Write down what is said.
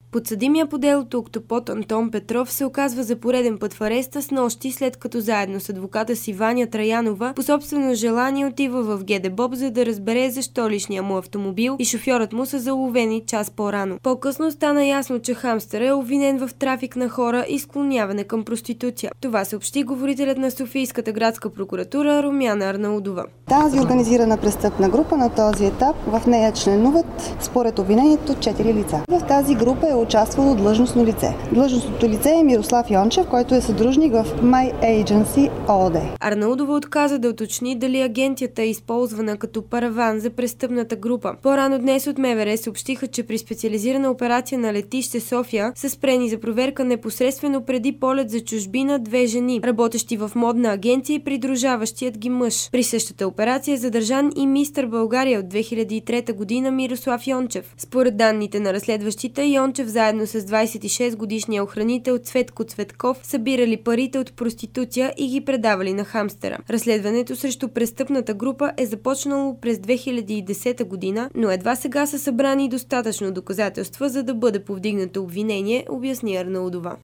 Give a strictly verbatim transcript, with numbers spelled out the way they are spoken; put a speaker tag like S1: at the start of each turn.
S1: Подсъдимия по делото октопод Антон Петров се оказва за пореден път в ареста снощи, след като заедно с адвоката си Ваня Траянова по собствено желание отива в ГДБОП, за да разбере защо личният му автомобил и шофьорът му са заловени час по-рано. По-късно стана ясно, че хамстър е обвинен в трафик на хора и склоняване към проституция. Това съобщи говорителят на Софийската градска прокуратура Румяна Арнаудова.
S2: Тази организирана престъпна група на този етап, в нея членуват според обвинението четири лица. В тази група е участвало длъжностно лице. Длъжностното лице е Мирослав Йончев, който е съдружник в My Agency ООД.
S1: Арнаудова отказа да уточни дали агенцията е използвана като параван за престъпната група. По-рано днес от МВР съобщиха, че при специализирана операция на летище София са спрени за проверка непосредствено преди полет за чужбина две жени, работещи в модна агенция и придружаващият ги мъж. При същата операция е задържан и мистър България от две хиляди и трета година Мирослав Йончев. Според данните на разследващите, Йончев заедно с двадесет и шест годишния охранител Цветко Цветков събирали парите от проституция и ги предавали на хамстера. Разследването срещу престъпната група е започнало през две хиляди и десета година, но едва сега са събрани достатъчно доказателства, за да бъде повдигнато обвинение, обясни Арнаудова.